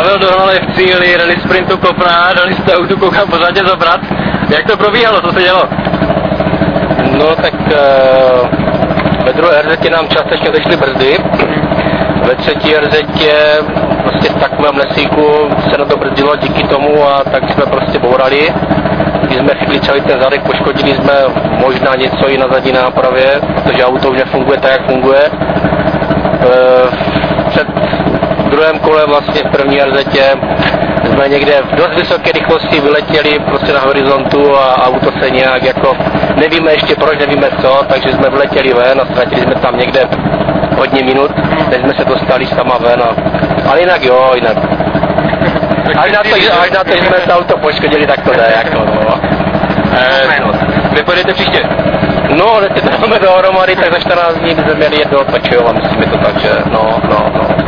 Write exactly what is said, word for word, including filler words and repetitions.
Pavel dohnal v cíli, rally sprintu Kopná, rally jste autu koukám pořádně zabrat. Jak to probíhalo, co se dělo? No tak uh, ve druhé er zetě nám částečně odešly brzdy. Ve třetí er zetě prostě v takovém lesíku se na to brzdilo díky tomu a tak jsme prostě bourali. Když jsme chytli celý ten zadek, poškodili jsme možná něco i na zadní nápravě, protože auto už nefunguje tak, jak funguje. Před druhém kole vlastně v první er zetě jsme někde v dost vysoké rychlosti vyletěli prostě na horizontu a auto se nějak jako, nevíme ještě proč, nevíme co, takže jsme vyletěli ven a ztratili jsme tam někde hodně minut, než jsme se dostali sama ven, a, ale jinak jo, jinak. Až na to, až na to, že jsme to auto poškodili, tak to jde, jako no. Vy pojedete příště? No, když si dáme dohromady, tak za čtrnáct dní bychom měli jet do Pečejova, myslím, je to tak, že no, no, no.